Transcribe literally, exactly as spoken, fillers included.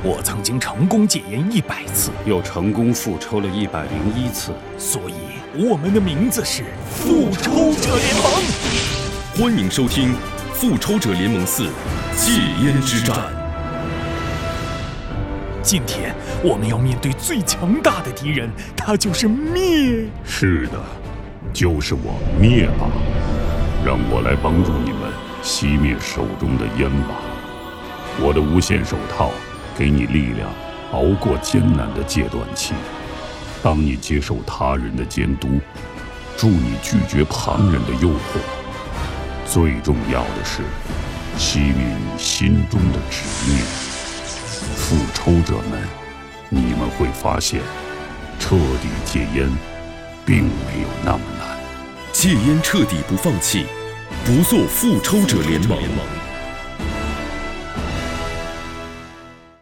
我曾经成功戒烟一百次， 又成功复抽了一百零一次， 所以我们的名字是复抽者联盟。 欢迎收听《复抽者联盟四：戒烟之战》。 今天我们要面对最强大的敌人，他就是灭。 是的，就是我灭吧。让我来帮助你们熄灭手中的烟吧。我的无限手套给你力量，熬过艰难的戒断期。当你接受他人的监督，助你拒绝旁人的诱惑。最重要的是，熄灭你心中的执念。复抽者们，你们会发现，彻底戒烟并没有那么难。 戒烟彻底不放弃，不做复抽者联盟。